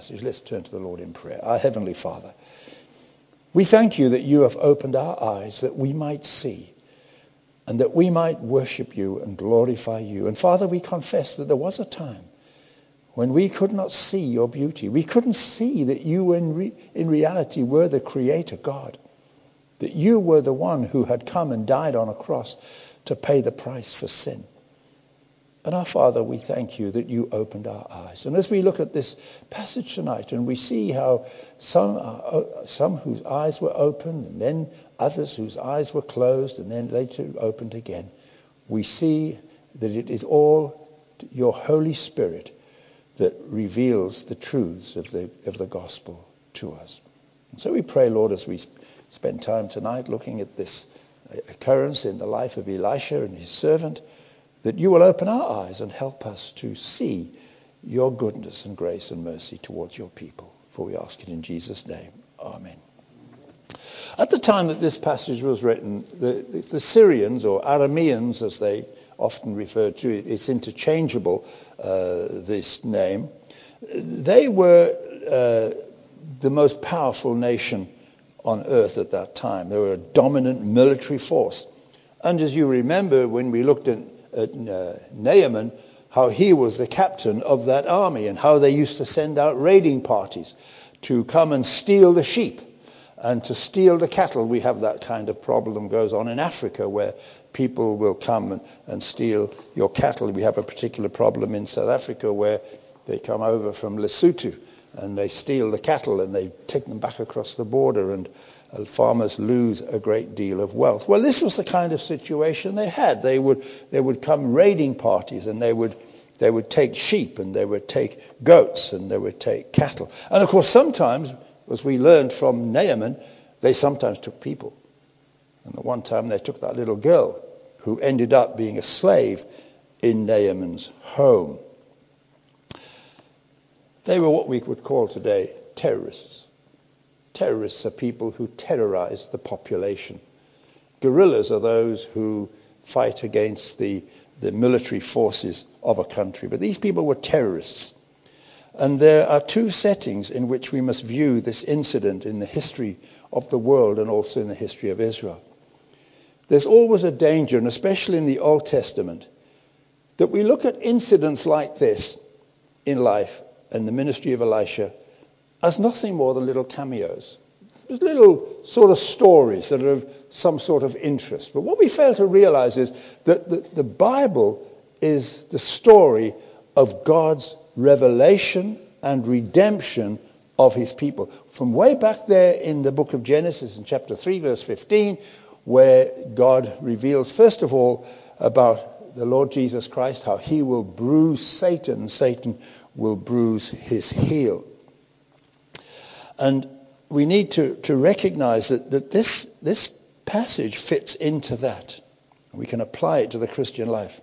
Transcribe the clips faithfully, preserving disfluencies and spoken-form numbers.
passage. Let's turn to the Lord in prayer. Our Heavenly Father, we thank you that you have opened our eyes that we might see and that we might worship you and glorify you. And Father, we confess that there was a time when we could not see your beauty. We couldn't see that you in, re- in reality were the Creator God, that you were the one who had come and died on a cross to pay the price for sin. And our Father, we thank you that you opened our eyes. And as we look at this passage tonight and we see how some, uh, some whose eyes were opened and then others whose eyes were closed and then later opened again, we see that it is all your Holy Spirit that reveals the truths of the, of the gospel to us. And so we pray, Lord, as we spend time tonight looking at this occurrence in the life of Elisha and his servant, that you will open our eyes and help us to see your goodness and grace and mercy towards your people. For we ask it in Jesus' name. Amen. At the time that this passage was written, the, the, the Syrians, or Arameans as they often refer to it, it's interchangeable, uh, this name, they were uh, the most powerful nation on earth at that time. They were a dominant military force. And as you remember when we looked at at uh, Naaman, how he was the captain of that army and how they used to send out raiding parties to come and steal the sheep and to steal the cattle. We have that kind of problem goes on in Africa where people will come and, and steal your cattle. We have a particular problem in South Africa where they come over from Lesotho and they steal the cattle and they take them back across the border, and Uh, farmers lose a great deal of wealth. Well, this was the kind of situation they had. They would they would come raiding parties, and they would they would take sheep, and they would take goats, and they would take cattle. And of course, sometimes, as we learned from Naaman, they sometimes took people. And the one time they took that little girl who ended up being a slave in Naaman's home. They were what we would call today terrorists. Terrorists are people who terrorize the population. Guerrillas are those who fight against the, the military forces of a country. But these people were terrorists. And there are two settings in which we must view this incident in the history of the world and also in the history of Israel. There's always a danger, and especially in the Old Testament, that we look at incidents like this in life and the ministry of Elisha as nothing more than little cameos. There's little sort of stories that are of some sort of interest. But what we fail to realize is that the, the Bible is the story of God's revelation and redemption of his people. From way back there in the book of Genesis in chapter three, verse fifteen, where God reveals, first of all, about the Lord Jesus Christ, how he will bruise Satan, and Satan will bruise his heel. And we need to, to recognize that, that this, this passage fits into that. We can apply it to the Christian life.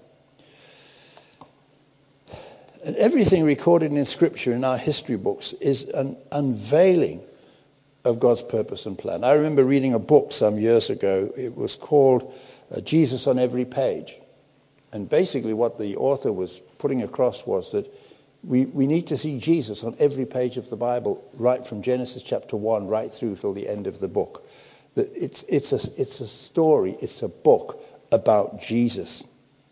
And everything recorded in Scripture in our history books is an unveiling of God's purpose and plan. I remember reading a book some years ago. It was called uh, Jesus on Every Page. And basically what the author was putting across was that We, we need to see Jesus on every page of the Bible, right from Genesis chapter one, right through till the end of the book. That it's, it's, a, it's a story, it's a book about Jesus.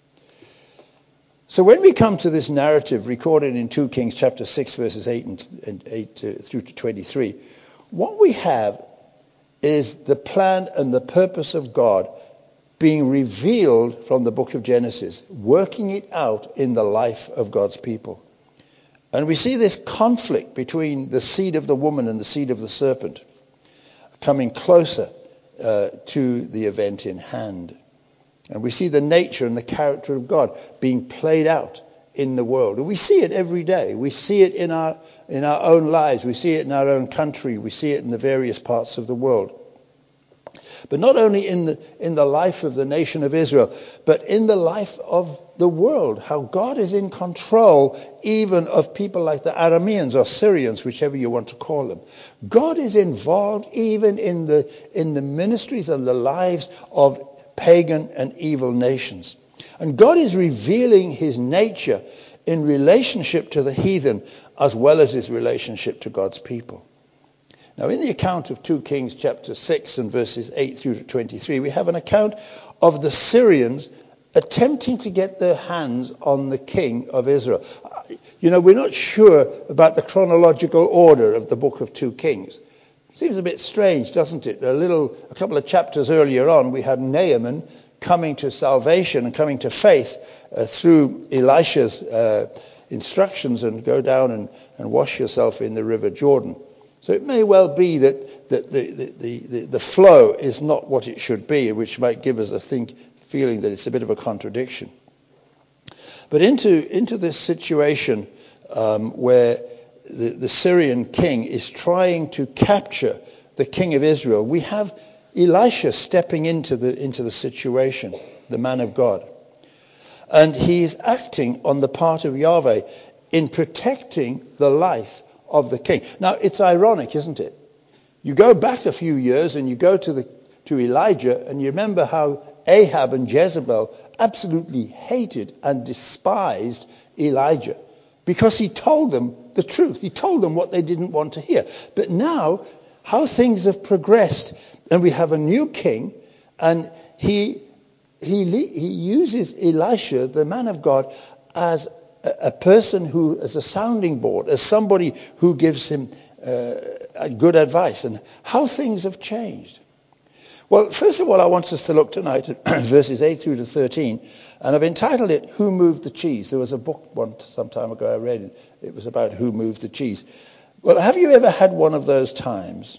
So when we come to this narrative recorded in Second Kings chapter six, verses eight and, and eight to, through to twenty-three, what we have is the plan and the purpose of God being revealed from the book of Genesis, working it out in the life of God's people. And we see this conflict between the seed of the woman and the seed of the serpent coming closer uh, to the event in hand. And we see the nature and the character of God being played out in the world. And we see it every day. We see it in our in our own lives. We see it in our own country. We see it in the various parts of the world. But not only in the in the life of the nation of Israel, but in the life of the world, how God is in control even of people like the Arameans or Syrians, whichever you want to call them. God is involved even in the in the ministries and the lives of pagan and evil nations. And God is revealing his nature in relationship to the heathen as well as his relationship to God's people. Now, in the account of Second Kings chapter six and verses eight through to twenty-three, we have an account of the Syrians attempting to get their hands on the king of Israel. You know, we're not sure about the chronological order of the book of Second Kings. Seems a bit strange, doesn't it? A little, a couple of chapters earlier on, we had Naaman coming to salvation and coming to faith uh, through Elisha's uh, instructions, and go down and, and wash yourself in the river Jordan. So it may well be that, that the, the, the, the flow is not what it should be, which might give us a think, feeling that it's a bit of a contradiction. But into, into this situation um, where the, the Syrian king is trying to capture the king of Israel, we have Elisha stepping into the, into the situation, the man of God. And he is acting on the part of Yahweh in protecting the life of the king. Now, it's ironic, isn't it? You go back a few years and you go to the to Elijah, and you remember how Ahab and Jezebel absolutely hated and despised Elijah because he told them the truth. He told them what they didn't want to hear. But now, how things have progressed, and we have a new king, and he he he uses Elisha, the man of God, as a person who, as a sounding board, as somebody who gives him uh, good advice, and how things have changed. Well, first of all, I want us to look tonight at verses eight through to thirteen, and I've entitled it, Who Moved the Cheese? There was a book one some time ago I read, it. It was about who moved the cheese. Well, have you ever had one of those times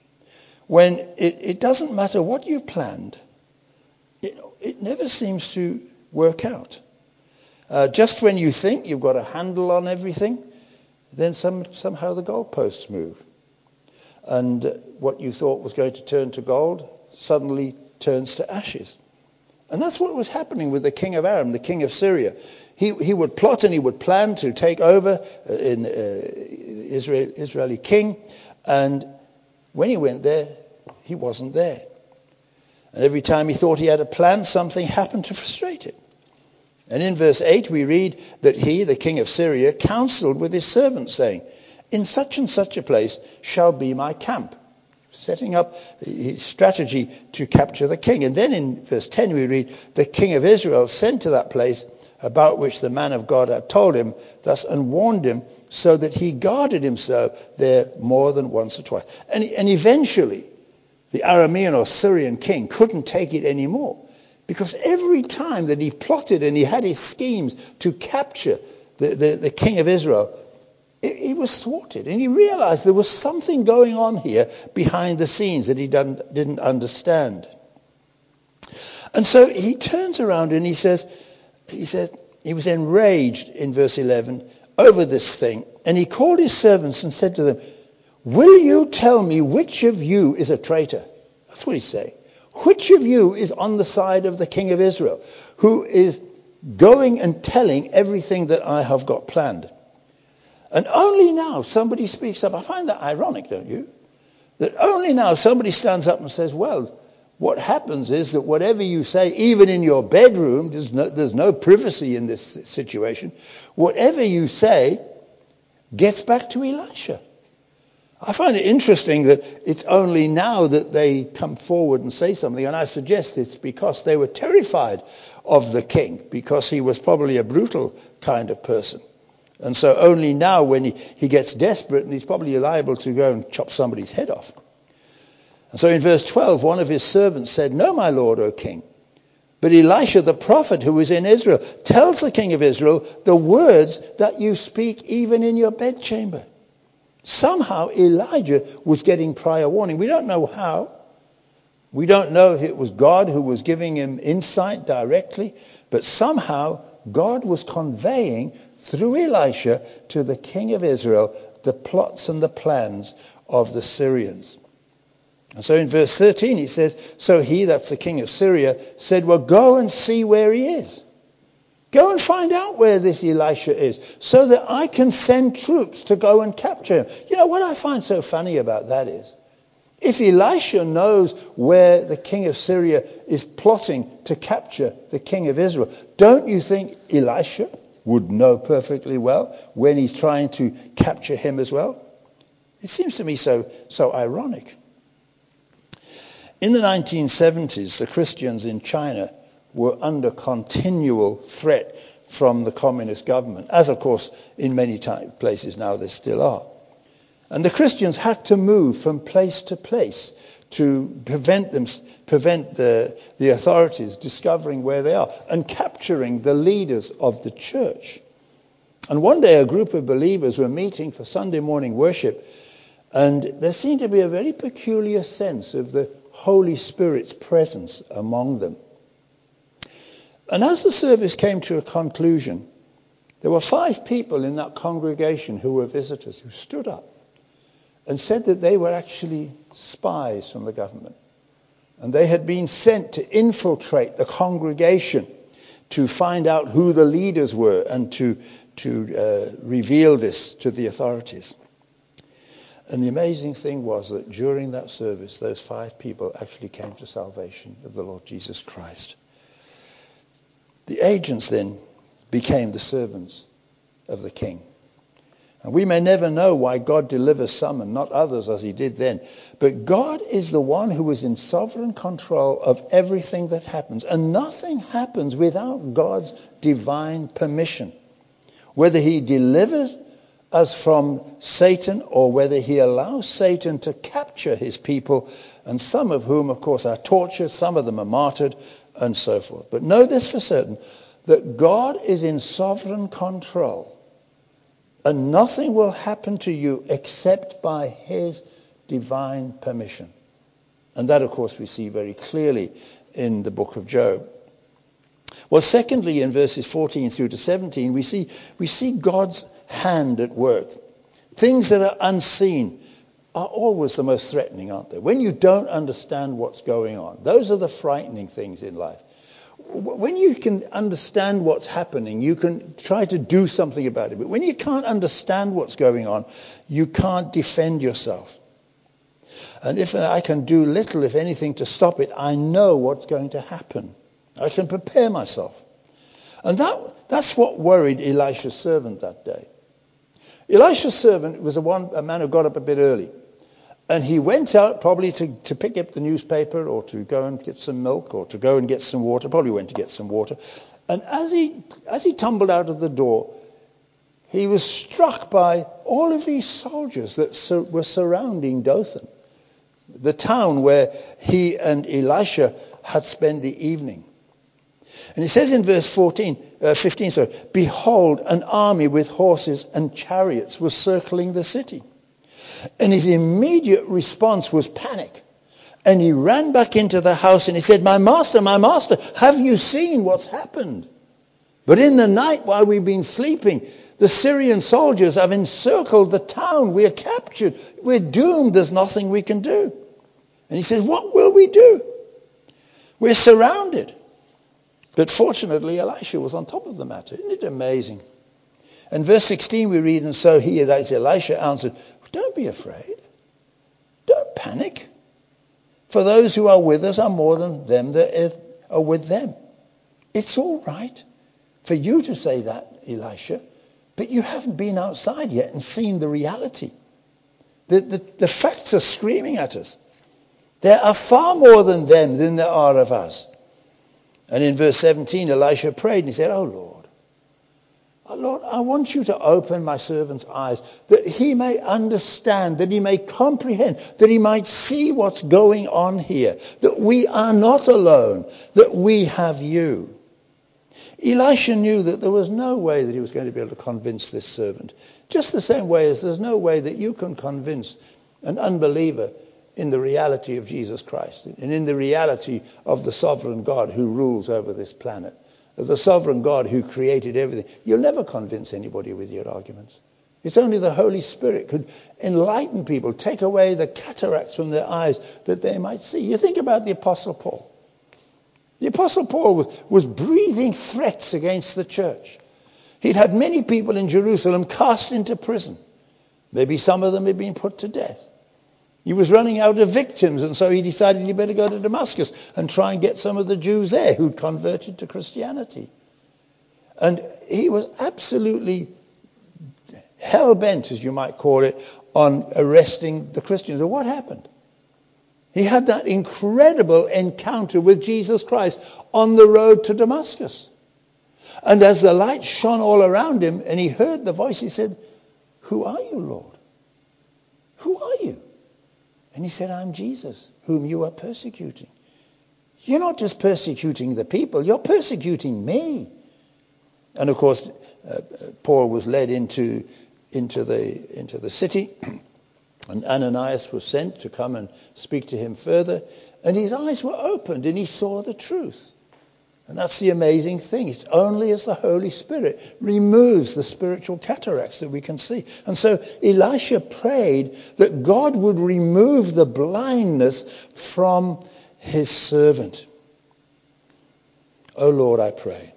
when it, it doesn't matter what you've planned, it, it never seems to work out? Uh, just when you think you've got a handle on everything, then some, somehow the goalposts move. And uh, what you thought was going to turn to gold suddenly turns to ashes. And that's what was happening with the king of Aram, the king of Syria. He, he would plot and he would plan to take over uh, in uh, Israel, Israeli king. And when he went there, he wasn't there. And every time he thought he had a plan, something happened to frustrate it. And in verse eight we read that he, the king of Syria, counseled with his servants, saying, in such and such a place shall be my camp, setting up his strategy to capture the king. And then in verse ten we read, the king of Israel sent to that place about which the man of God had told him thus, and warned him, so that he guarded himself there more than once or twice. And, and eventually the Aramean or Syrian king couldn't take it anymore. Because every time that he plotted and he had his schemes to capture the, the, the king of Israel, it, he was thwarted. And he realized there was something going on here behind the scenes that he done, didn't understand. And so he turns around and he says, he says, he was enraged in verse eleven over this thing. And he called his servants and said to them, will you tell me which of you is a traitor? That's what he's saying. Which of you is on the side of the king of Israel, who is going and telling everything that I have got planned? And only now somebody speaks up. I find that ironic, don't you? That only now somebody stands up and says, well, what happens is that whatever you say, even in your bedroom, there's no, there's no privacy in this situation, whatever you say gets back to Elisha. I find it interesting that it's only now that they come forward and say something, and I suggest it's because they were terrified of the king, because he was probably a brutal kind of person. And so only now when he, he gets desperate, and he's probably liable to go and chop somebody's head off. And so in verse twelve, one of his servants said, no, my lord, O king, but Elisha the prophet who is in Israel tells the king of Israel the words that you speak even in your bedchamber. Somehow Elijah was getting prior warning. We don't know how. We don't know if it was God who was giving him insight directly, but somehow God was conveying through Elisha to the king of Israel the plots and the plans of the Syrians. And so in verse thirteen he says, so he, that's the king of Syria, said, well, go and see where he is. Go and find out where this Elisha is, so that I can send troops to go and capture him. You know, what I find so funny about that is, if Elisha knows where the king of Syria is plotting to capture the king of Israel, don't you think Elisha would know perfectly well when he's trying to capture him as well? It seems to me so, so ironic. In the nineteen seventies, the Christians in China were under continual threat from the communist government, as of course in many t- places now there still are. And the Christians had to move from place to place to prevent them, prevent the, the authorities discovering where they are and capturing the leaders of the church. And one day a group of believers were meeting for Sunday morning worship, and there seemed to be a very peculiar sense of the Holy Spirit's presence among them. And as the service came to a conclusion, there were five people in that congregation who were visitors who stood up and said that they were actually spies from the government. And they had been sent to infiltrate the congregation to find out who the leaders were and to, to uh, reveal this to the authorities. And the amazing thing was that during that service, those five people actually came to salvation of the Lord Jesus Christ. The agents then became the servants of the king. And we may never know why God delivers some and not others as he did then. But God is the one who is in sovereign control of everything that happens. And nothing happens without God's divine permission. Whether he delivers us from Satan or whether he allows Satan to capture his people, and some of whom, of course, are tortured, some of them are martyred, and so forth. But know this for certain, that God is in sovereign control. And nothing will happen to you except by his divine permission. And that, of course, we see very clearly in the book of Job. Well, secondly, in verses fourteen through to seventeen, we see, we see God's hand at work. Things that are unseen are always the most threatening, aren't they? When you don't understand what's going on, those are the frightening things in life. When you can understand what's happening, you can try to do something about it. But when you can't understand what's going on, you can't defend yourself. And if I can do little, if anything, to stop it, I know what's going to happen. I can prepare myself. And that, that's what worried Elisha's servant that day. Elisha's servant was a, one, a man who got up a bit early. And he went out probably to, to pick up the newspaper or to go and get some milk or to go and get some water. Probably went to get some water. And as he as he tumbled out of the door, he was struck by all of these soldiers that sur- were surrounding Dothan, the town where he and Elisha had spent the evening. And he says in verse fourteen, uh, fifteen, sorry, behold, an army with horses and chariots was circling the city. And his immediate response was panic. And he ran back into the house and he said, my master, my master, have you seen what's happened? But in the night while we've been sleeping, the Syrian soldiers have encircled the town. We are captured. We're doomed. There's nothing we can do. And he says, what will we do? We're surrounded. But fortunately, Elisha was on top of the matter. Isn't it amazing? And verse sixteen we read, and so he, that is Elisha, answered, don't be afraid. Don't panic. For those who are with us are more than them that are with them. It's all right for you to say that, Elisha, but you haven't been outside yet and seen the reality. The, the, the facts are screaming at us. There are far more than them than there are of us. And in verse seventeen, Elisha prayed and he said, oh Lord, oh Lord, I want you to open my servant's eyes that he may understand, that he may comprehend, that he might see what's going on here, that we are not alone, that we have you. Elisha knew that there was no way that he was going to be able to convince this servant. Just the same way as there's no way that you can convince an unbeliever in the reality of Jesus Christ and in the reality of the sovereign God who rules over this planet. The sovereign God who created everything. You'll never convince anybody with your arguments. It's only the Holy Spirit could enlighten people, take away the cataracts from their eyes that they might see. You think about the Apostle Paul. The Apostle Paul was, was breathing threats against the church. He'd had many people in Jerusalem cast into prison. Maybe some of them had been put to death. He was running out of victims, and so he decided he better go to Damascus and try and get some of the Jews there who'd converted to Christianity. And he was absolutely hell-bent, as you might call it, on arresting the Christians. And what happened? He had that incredible encounter with Jesus Christ on the road to Damascus. And as the light shone all around him and he heard the voice, he said, "Who are you, Lord? Who are you?" And he said, "I'm Jesus, whom you are persecuting." You're not just persecuting the people, you're persecuting me. And of course, uh, Paul was led into, into, the, into the city. And Ananias was sent to come and speak to him further. And his eyes were opened and he saw the truth. And that's the amazing thing. It's only as the Holy Spirit removes the spiritual cataracts that we can see. And so Elisha prayed that God would remove the blindness from his servant. Oh Lord, I pray,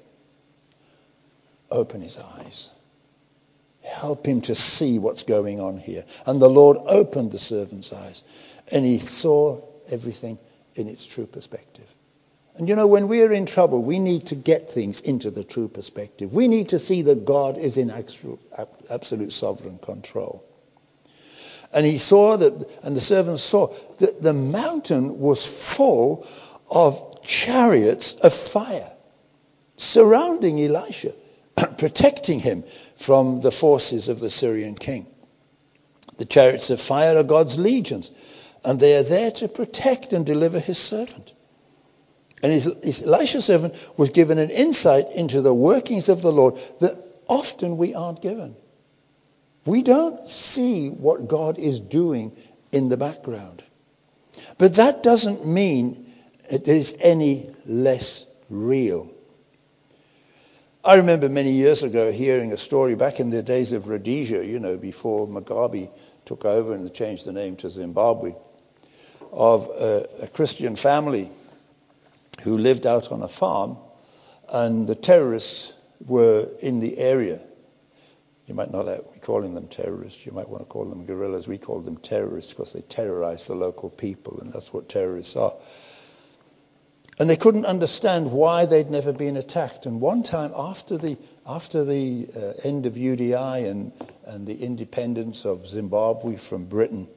open his eyes. Help him to see what's going on here. And the Lord opened the servant's eyes, and he saw everything in its true perspective. And you know, when we're in trouble, we need to get things into the true perspective. We need to see that God is in absolute sovereign control. And he saw that, and the servant saw that the mountain was full of chariots of fire surrounding Elisha, protecting him from the forces of the Syrian king. The chariots of fire are God's legions, and they are there to protect and deliver his servant. And his, his Elisha's servant was given an insight into the workings of the Lord that often we aren't given. We don't see what God is doing in the background. But that doesn't mean it is any less real. I remember many years ago hearing a story back in the days of Rhodesia, you know, before Mugabe took over and changed the name to Zimbabwe, of a, a Christian family who lived out on a farm, and the terrorists were in the area. You might not be calling them terrorists. You might want to call them guerrillas. We call them terrorists because they terrorize the local people, and that's what terrorists are. And they couldn't understand why they'd never been attacked. And one time after the after the uh, end of U D I and, and the independence of Zimbabwe from Britain,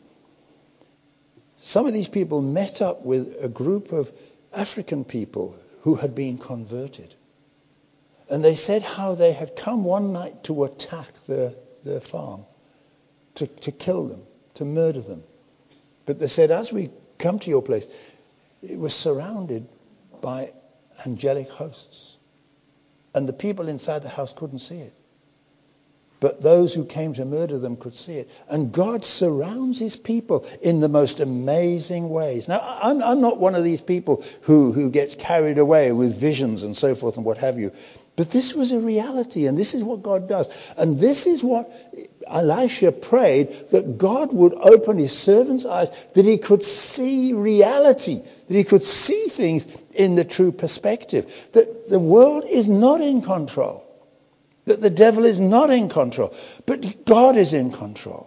some of these people met up with a group of African people who had been converted. And they said how they had come one night to attack their, their farm, to, to kill them, to murder them. But they said, as we come to your place, it was surrounded by angelic hosts. And the people inside the house couldn't see it. But those who came to murder them could see it. And God surrounds his people in the most amazing ways. Now, I'm, I'm not one of these people who, who gets carried away with visions and so forth and what have you. But this was a reality, and this is what God does. And this is what Elisha prayed, that God would open his servant's eyes, that he could see reality, that he could see things in the true perspective, that the world is not in control, that the devil is not in control, but God is in control.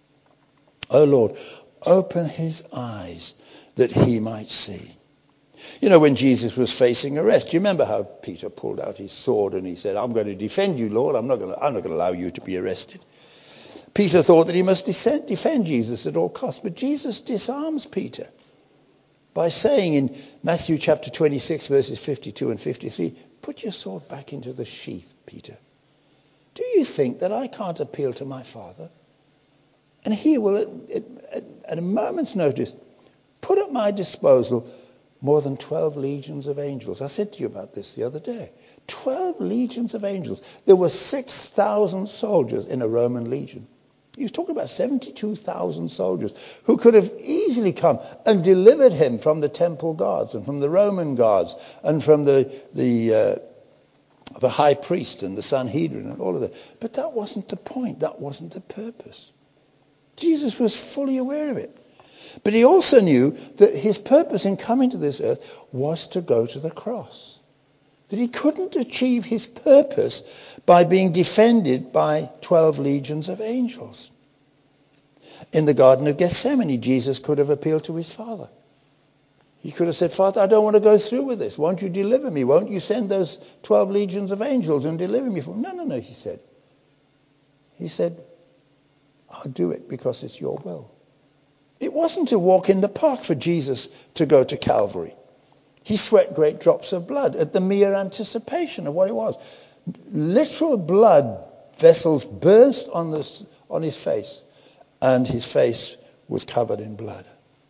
Oh Lord, open his eyes that he might see. You know, when Jesus was facing arrest, you remember how Peter pulled out his sword and he said, I'm going to defend you, Lord. I'm not going to, I'm not going to allow you to be arrested. Peter thought that he must defend, defend Jesus at all costs. But Jesus disarms Peter by saying in Matthew chapter twenty-six, verses fifty-two and fifty-three, put your sword back into the sheath, Peter. Do you think that I can't appeal to my Father? And he will, at, at, at a moment's notice, put at my disposal more than twelve legions of angels. I said to you about this the other day. twelve legions of angels. There were six thousand soldiers in a Roman legion. He was talking about seventy-two thousand soldiers who could have easily come and delivered him from the temple guards and from the Roman guards and from the the uh, the high priest and the Sanhedrin and all of that. But that wasn't the point. That wasn't the purpose. Jesus was fully aware of it. But he also knew that his purpose in coming to this earth was to go to the cross. That he couldn't achieve his purpose by being defended by twelve legions of angels. In the Garden of Gethsemane, Jesus could have appealed to his Father. He could have said, Father, I don't want to go through with this. Won't you deliver me? Won't you send those twelve legions of angels and deliver me from? No, no, no, he said. He said, I'll do it because it's your will. It wasn't a walk in the park for Jesus to go to Calvary. He sweat great drops of blood at the mere anticipation of what it was. Literal blood vessels burst on, this, on his face, and his face was covered in blood.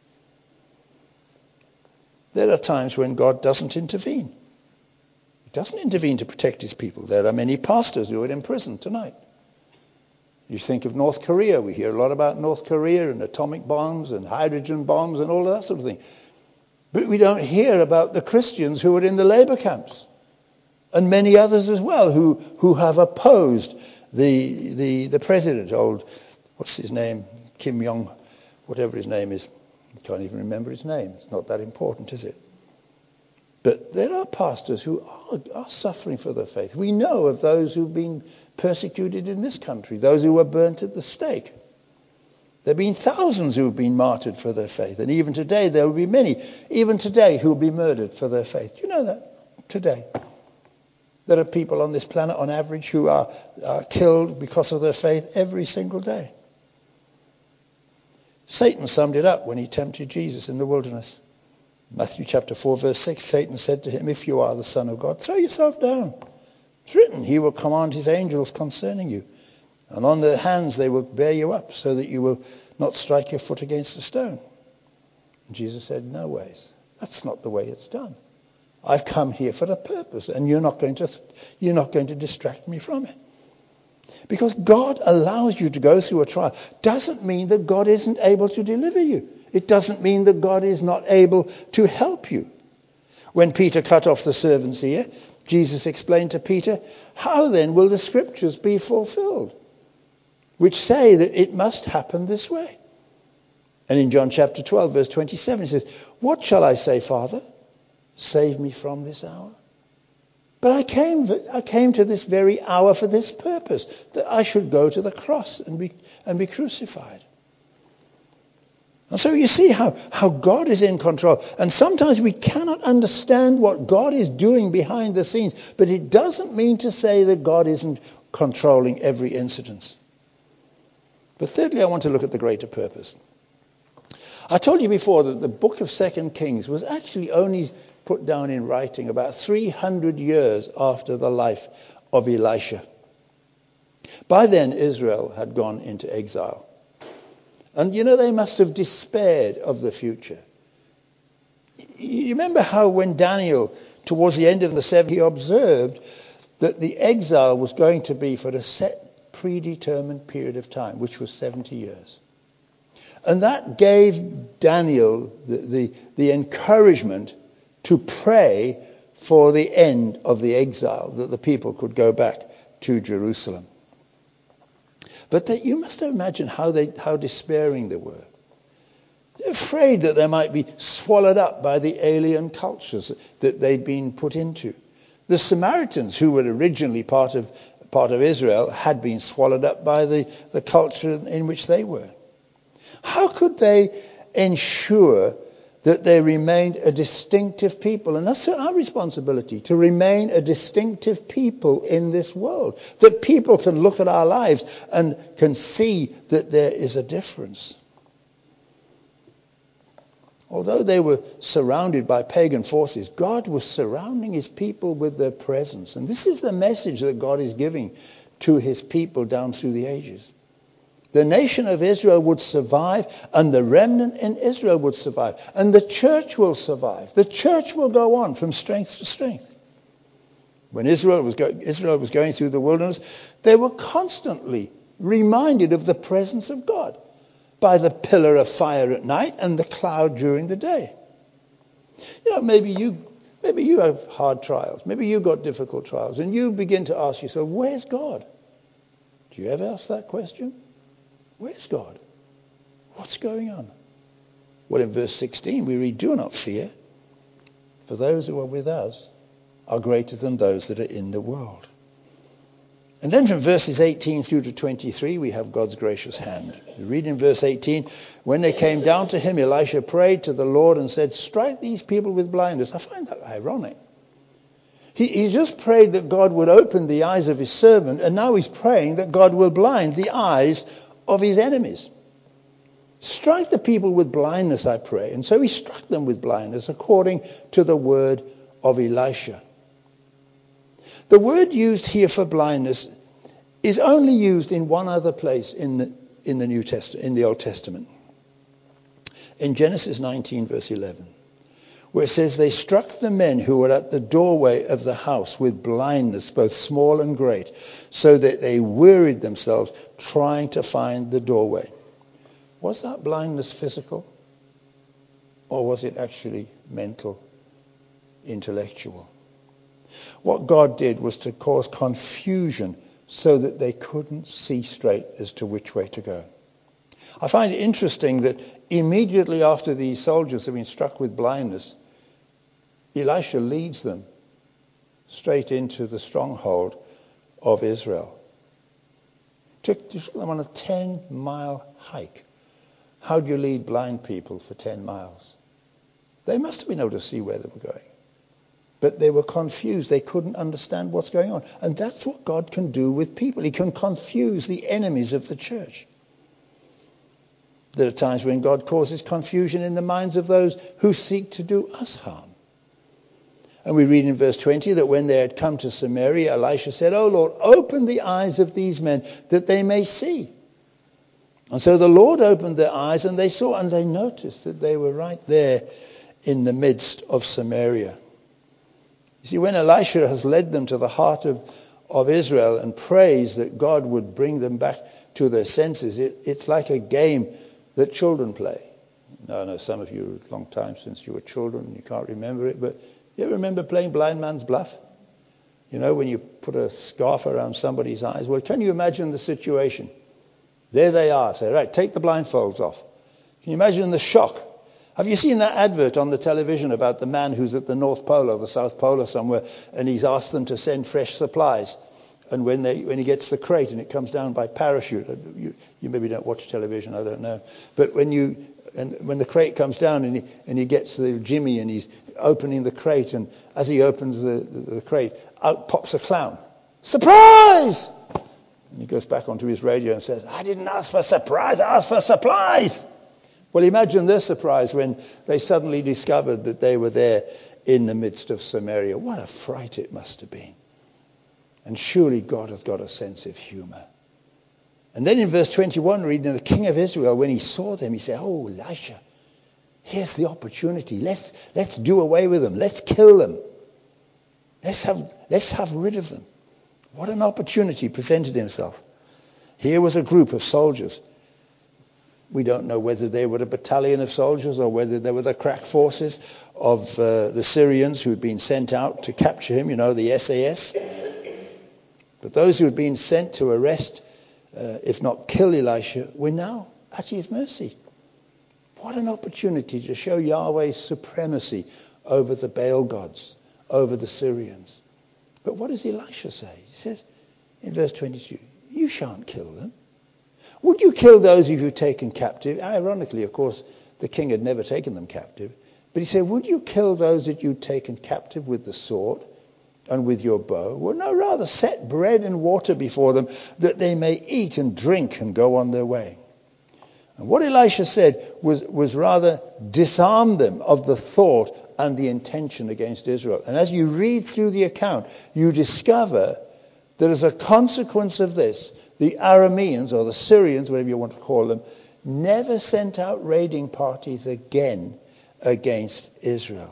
There are times when God doesn't intervene. He doesn't intervene to protect his people. There are many pastors who are in prison tonight. You think of North Korea. We hear a lot about North Korea and atomic bombs and hydrogen bombs and all of that sort of thing. But we don't hear about the Christians who are in the labor camps, and many others as well who, who have opposed the, the, the president, old, what's his name, Kim Jong, whatever his name is. I can't even remember his name. It's not that important, is it? But there are pastors who are, are suffering for their faith. We know of those who've been persecuted in this country, those who were burnt at the stake. There have been thousands who have been martyred for their faith. And even today, there will be many, even today, who will be murdered for their faith. Do you know that? Today. There are people on this planet, on average, who are, are killed because of their faith every single day. Satan summed it up when he tempted Jesus in the wilderness. Matthew chapter four, verse six, Satan said to him, if you are the Son of God, throw yourself down. It's written, he will command his angels concerning you, and on their hands they will bear you up, so that you will not strike your foot against a stone. And Jesus said, no ways. That's not the way it's done. I've come here for a purpose, and you're not going to, you're not going to distract me from it. Because God allows you to go through a trial doesn't mean that God isn't able to deliver you. It doesn't mean that God is not able to help you. When Peter cut off the servant's ear, Jesus explained to Peter, how then will the scriptures be fulfilled, which say that it must happen this way? And in John chapter twelve, verse twenty-seven, he says, what shall I say, Father? Save me from this hour. But I came, I came to this very hour for this purpose, that I should go to the cross and be, and be crucified. And so you see how, how God is in control. And sometimes we cannot understand what God is doing behind the scenes. But it doesn't mean to say that God isn't controlling every incident. But thirdly, I want to look at the greater purpose. I told you before that the book of Second Kings was actually only put down in writing about three hundred years after the life of Elisha. By then, Israel had gone into exile. And you know, they must have despaired of the future. You remember how when Daniel, towards the end of the seventh, he observed that the exile was going to be for a set, predetermined period of time, which was seventy years. And that gave Daniel the, the, the encouragement to pray for the end of the exile, that the people could go back to Jerusalem. But that, you must imagine how they, how despairing they were. They're afraid that they might be swallowed up by the alien cultures that they'd been put into. The Samaritans, who were originally part of part of Israel, had been swallowed up by the, the culture in which they were. How could they ensure that they remained a distinctive people? And that's our responsibility, to remain a distinctive people in this world. That people can look at our lives and can see that there is a difference. Although they were surrounded by pagan forces, God was surrounding his people with their presence. And this is the message that God is giving to his people down through the ages. The nation of Israel would survive, and the remnant in Israel would survive. And the church will survive. The church will go on from strength to strength. When Israel was, go- Israel was going through the wilderness, they were constantly reminded of the presence of God by the pillar of fire at night and the cloud during the day. You know, maybe you, maybe you have hard trials. Maybe you've got difficult trials. And you begin to ask yourself, where's God? Do you ever ask that question? Where's God? What's going on? Well, in verse sixteen, we read, do not fear, for those who are with us are greater than those that are in the world. And then from verses eighteen through to twenty-three, we have God's gracious hand. We read in verse eighteen, when they came down to him, Elisha prayed to the Lord and said, strike these people with blindness. I find that ironic. He, he just prayed that God would open the eyes of his servant, and now he's praying that God will blind the eyes of his enemies. Strike the people with blindness, I pray. And so he struck them with blindness according to the word of Elisha. The word used here for blindness is only used in one other place in the in the New Testament, in the Old Testament. In Genesis nineteen, verse eleven, where it says, they struck the men who were at the doorway of the house with blindness, both small and great, so that they wearied themselves trying to find the doorway. Was that blindness physical? Or was it actually mental, intellectual? What God did was to cause confusion so that they couldn't see straight as to which way to go. I find it interesting that immediately after these soldiers have been struck with blindness, Elisha leads them straight into the stronghold of Israel. Took them on a ten-mile hike. How do you lead blind people for ten miles? They must have been able to see where they were going. But they were confused. They couldn't understand what's going on. And that's what God can do with people. He can confuse the enemies of the church. There are times when God causes confusion in the minds of those who seek to do us harm. And we read in verse twenty that when they had come to Samaria, Elisha said, "O Lord, open the eyes of these men that they may see." And so the Lord opened their eyes and they saw, and they noticed that they were right there in the midst of Samaria. You see, when Elisha has led them to the heart of, of Israel and prays that God would bring them back to their senses, it, it's like a game that children play. Now, I know some of you, a long time since you were children, and you can't remember it, but you ever remember playing blind man's bluff? You know, when you put a scarf around somebody's eyes. Well, can you imagine the situation? There they are. Say, right, take the blindfolds off. Can you imagine the shock? Have you seen that advert on the television about the man who's at the North Pole or the South Pole or somewhere, and he's asked them to send fresh supplies? And when they when he gets the crate and it comes down by parachute, you, you maybe don't watch television, I don't know. But when you and when the crate comes down and he and he gets the Jimmy and he's opening the crate, and as he opens the, the, the crate, out pops a clown. Surprise! And he goes back onto his radio and says, "I didn't ask for surprise, I asked for supplies." Well, imagine their surprise when they suddenly discovered that they were there in the midst of Samaria. What a fright it must have been. And surely God has got a sense of humor. And then in verse twenty-one, reading, the king of Israel, when he saw them, he said, "Oh, Elisha, here's the opportunity. Let's let's do away with them. Let's kill them. Let's have let's have rid of them." What an opportunity presented himself. Here was a group of soldiers. We don't know whether they were a battalion of soldiers or whether they were the crack forces of uh, the Syrians who had been sent out to capture him, you know, the S A S. But those who had been sent to arrest, uh, if not kill Elisha, were now at his mercy. What an opportunity to show Yahweh's supremacy over the Baal gods, over the Syrians. But what does Elisha say? He says in verse twenty-two, "You shan't kill them. Would you kill those who you've taken captive?" Ironically, of course, the king had never taken them captive. But he said, "Would you kill those that you'd taken captive with the sword and with your bow? Well, no, rather set bread and water before them, that they may eat and drink and go on their way." And what Elisha said was, was rather disarm them of the thought and the intention against Israel. And as you read through the account, you discover that as a consequence of this, the Arameans, or the Syrians, whatever you want to call them, never sent out raiding parties again against Israel.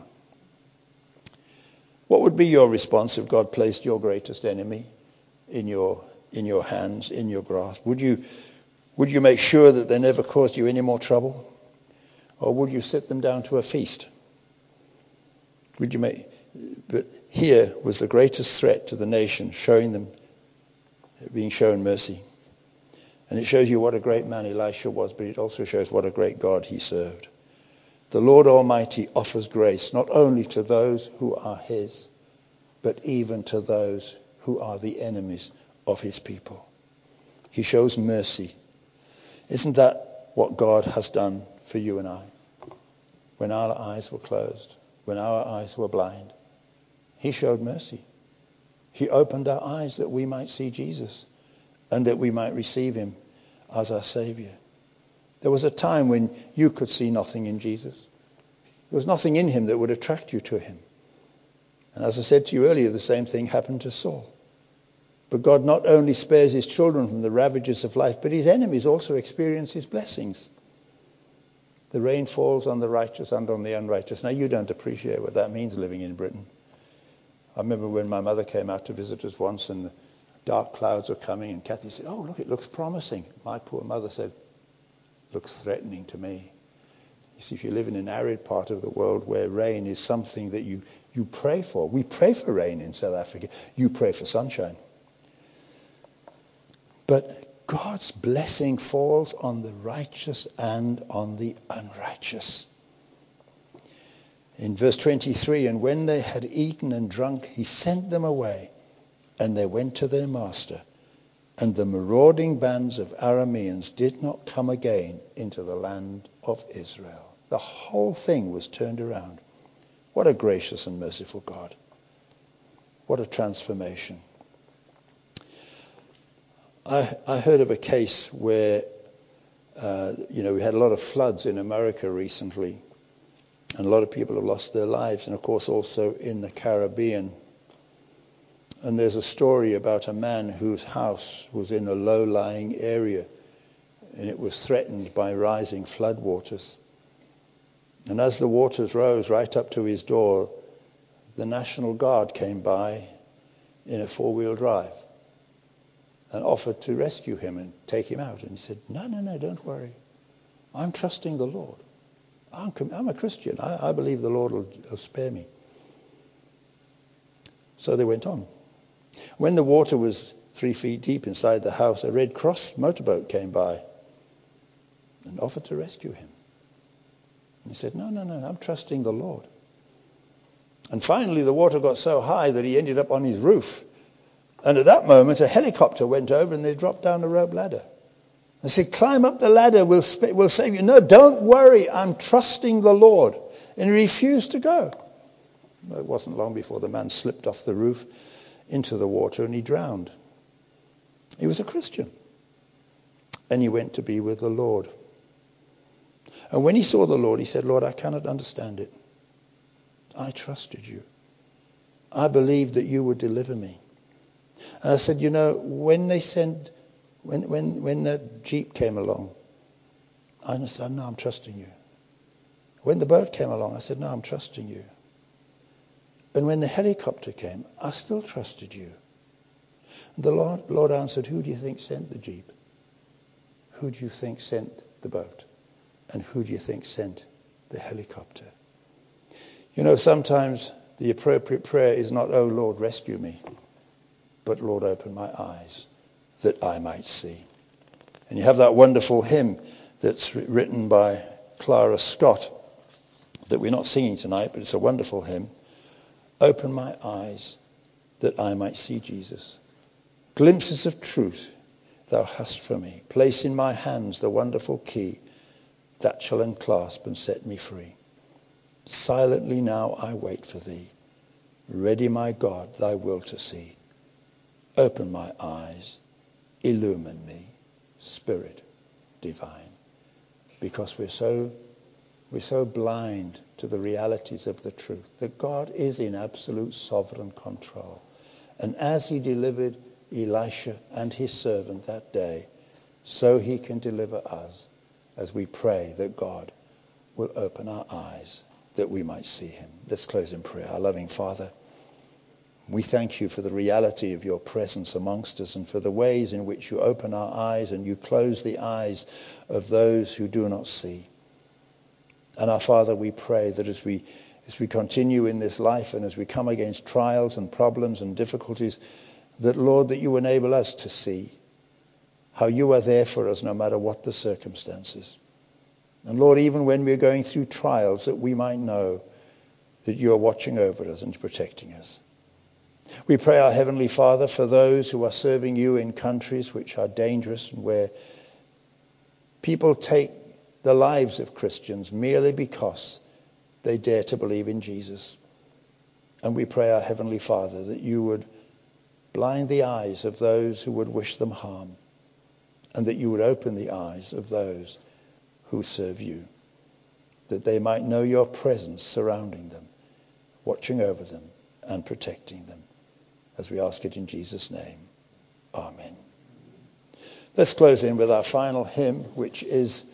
What would be your response if God placed your greatest enemy in your in your hands, in your grasp? Would you would you make sure that they never caused you any more trouble? Or would you sit them down to a feast? Would you make but here was the greatest threat to the nation, showing them being shown mercy. And it shows you what a great man Elisha was, but it also shows what a great God he served. The Lord Almighty offers grace not only to those who are his, but even to those who are the enemies of his people. He shows mercy. Isn't that what God has done for you and I? When our eyes were closed, when our eyes were blind, he showed mercy. He opened our eyes that we might see Jesus and that we might receive him as our Savior. There was a time when you could see nothing in Jesus. There was nothing in him that would attract you to him. And as I said to you earlier, the same thing happened to Saul. But God not only spares his children from the ravages of life, but his enemies also experience his blessings. The rain falls on the righteous and on the unrighteous. Now, you don't appreciate what that means living in Britain. I remember when my mother came out to visit us once and the dark clouds were coming and Kathy said, "Oh, look, it looks promising." My poor mother said, "Looks threatening to me." You see, if you live in an arid part of the world where rain is something that you, you pray for. We pray for rain in South Africa. You pray for sunshine. But God's blessing falls on the righteous and on the unrighteous. In verse twenty-three, and when they had eaten and drunk, he sent them away, and they went to their master. And the marauding bands of Arameans did not come again into the land of Israel. The whole thing was turned around. What a gracious and merciful God. What a transformation. I, I heard of a case where, uh, you know, we had a lot of floods in America recently. And a lot of people have lost their lives. And, of course, also in the Caribbean. And there's a story about a man whose house was in a low-lying area. And it was threatened by rising floodwaters. And as the waters rose right up to his door, the National Guard came by in a four-wheel drive and offered to rescue him and take him out. And he said, no, no, no, don't worry. I'm trusting the Lord. I'm, I'm a Christian. I, I believe the Lord will, will spare me. So they went on. When the water was three feet deep inside the house, a Red Cross motorboat came by and offered to rescue him. And he said, no, no, no, I'm trusting the Lord. And finally the water got so high that he ended up on his roof. And at that moment a helicopter went over and they dropped down a rope ladder. They said, climb up the ladder, we'll, sp- we'll save you. No, don't worry, I'm trusting the Lord. And he refused to go. Well, it wasn't long before the man slipped off the roof into the water and he drowned. He was a Christian. And he went to be with the Lord. And when he saw the Lord, he said, Lord, I cannot understand it. I trusted you. I believed that you would deliver me. And I said, you know, when they sent, when when when the Jeep came along, I said, no, I'm trusting you. When the boat came along, I said, no, I'm trusting you. And when the helicopter came, I still trusted you. The Lord, Lord answered, who do you think sent the Jeep? Who do you think sent the boat? And who do you think sent the helicopter? You know, sometimes the appropriate prayer is not, oh, Lord, rescue me, but Lord, open my eyes that I might see. And you have that wonderful hymn that's written by Clara Scott that we're not singing tonight, but it's a wonderful hymn. Open my eyes that I might see Jesus. Glimpses of truth thou hast for me. Place in my hands the wonderful key that shall enclasp and set me free. Silently now I wait for thee. Ready, my God, thy will to see. Open my eyes. Illumine me. Spirit divine. Because we're so we're so blind to the realities of the truth that God is in absolute sovereign control. And as he delivered Elisha and his servant that day, so he can deliver us as we pray that God will open our eyes that we might see him. Let's close in prayer. Our loving Father, we thank you for the reality of your presence amongst us and for the ways in which you open our eyes and you close the eyes of those who do not see. And our Father, we pray that as we as we continue in this life and as we come against trials and problems and difficulties, that, Lord, that you enable us to see how you are there for us no matter what the circumstances. And, Lord, even when we're going through trials, that we might know that you are watching over us and protecting us. We pray, our Heavenly Father, for those who are serving you in countries which are dangerous and where people take the lives of Christians merely because they dare to believe in Jesus. And we pray, our Heavenly Father, that you would blind the eyes of those who would wish them harm, and that you would open the eyes of those who serve you, that they might know your presence surrounding them, watching over them and protecting them. As we ask it in Jesus' name. Amen. Let's close in with our final hymn, which is